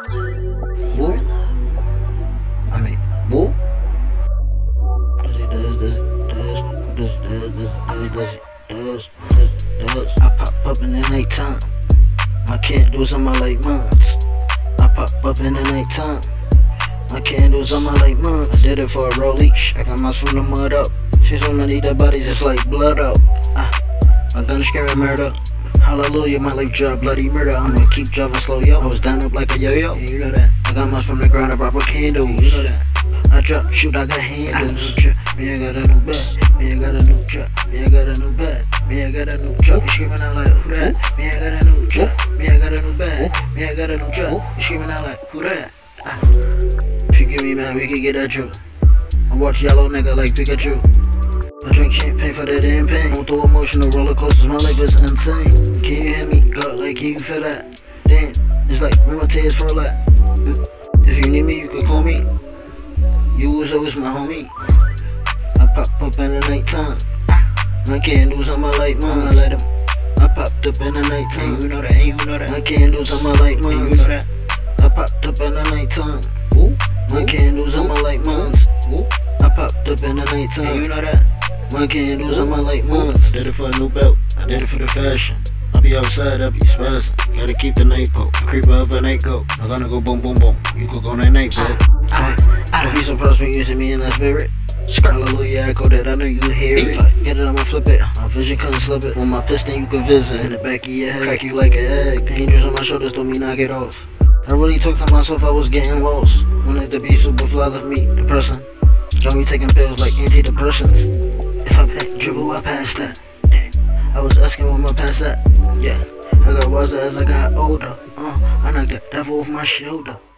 Woo. I mean, woo. Does. I pop up in the nighttime. My candles on my light mines. I pop up in the nighttime. My candles on my light mines. I did it for a rollie. I got my from the mud up. See so many dead bodies, it's like blood out. My gun screaming murder. Hallelujah, my life job, bloody murder. I'm gonna keep driving slow, yo. I was down up like a yo-yo. Yeah, you know that. I got my from the ground, I brought candles. Yeah, you know that. I drop, shoot, I got handles. Me, I got a new bag. Me, I got a new drop. Me, I got a new bag. Me, I got a new drop. You screaming out like, who that? Me, I got a new drop. Me, I got a new bag. Me, I got a new drop. You screaming out like, who that? If you give me man, we can get at you. I watch yellow nigga like Pikachu. I drink champagne for the damn pain. Going through emotional roller coasters, my life is insane. Can you hear me? God, like, can you feel that? Damn, it's like, where my tears for that. If you need me, you can call me. You was always my homie. I pop up in the nighttime. My candles on my light mines. I light 'em. I popped up in the nighttime. You know that, and you know that. My candles on my light mines. You know that. I popped up in the nighttime. My candles on my light mines. I popped up in the nighttime. You know that. My candles on my light mines. Did it for a new belt. I did it for the fashion. I be outside, I be spazzing. Gotta keep the night poke. Creep up a night go. I'm gonna go boom boom boom. You could go on that night, bro. Don't be surprised when you see me in that spirit. Hallelujah, I echo that, I know you hear it. Get it, I'ma flip it. My vision couldn't slip it. With my piston, you can visit. In the back of your head, crack you like an egg. Angels on my shoulders, don't mean knock it off. I really talked to myself, I was getting lost. Wanted to be super fly, left me depressing. Got me taking pills like antidepressants. If I dribble, I pass that. I was asking where my pants at. Yeah, I got wiser as I got older. I knocked the devil off my shoulder.